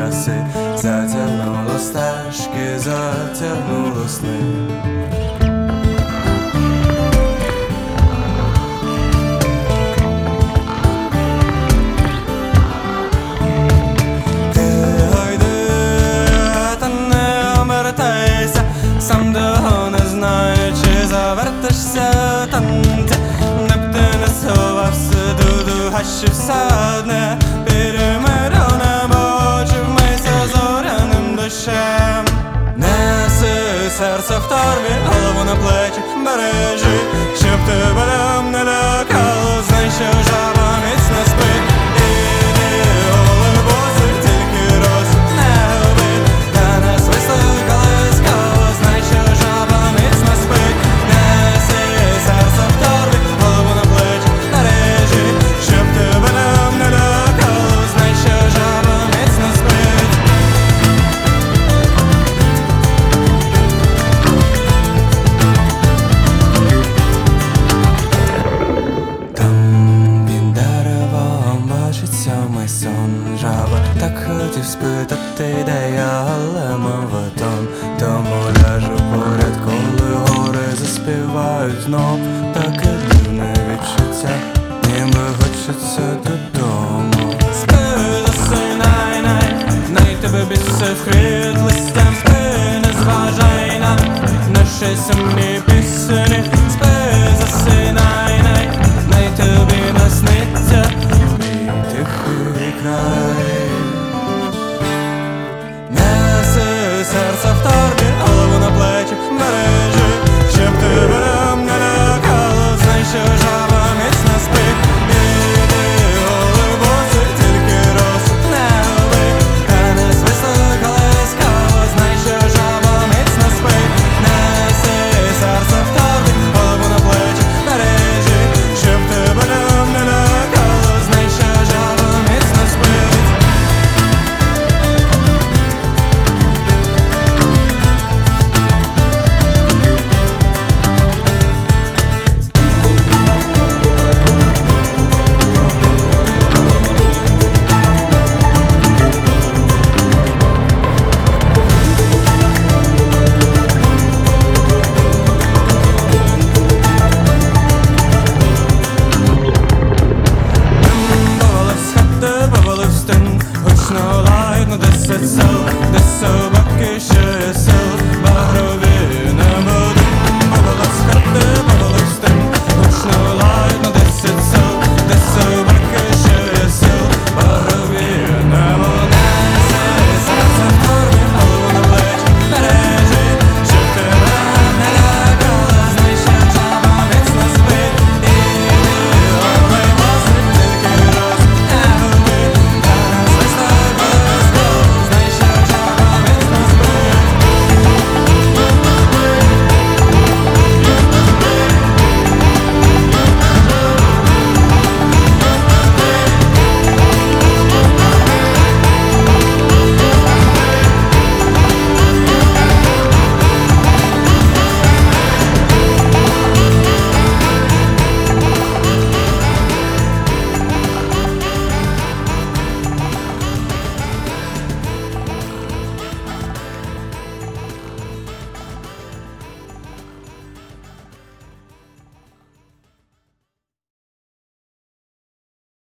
краси, затягнуло стежки, затягнуло сни. Сам того не знаю, чи завертишся танці, не б ти не сховався, дуду гащився одне, перемирона, бочі вмийся зоряним дощем. Неси серце в торбі, голову на плечі бережи, щоб тебе там не лякало, знай, що жаба міцно спить. Іди, голий босий, тільки розсуд не губи, та не свисли колискало, знай, що жаба міцно спить. Неси серце в торбі, голову на плечі бережи, щоб тебе там не лякало, знай, що жаба міцно спить. Сьомий сон, жаба так хотів спитати, де я, але мова тон. Тому ляжу поряд, коли гори заспівають знов. Таке дивне відчуття, ніби хочеться додому. Спи, засинай, най тебе бісив хрит листям. Спи, не зважай на наші сумні пісні. Спи, засинай, най тобі насниться край. Неси серце в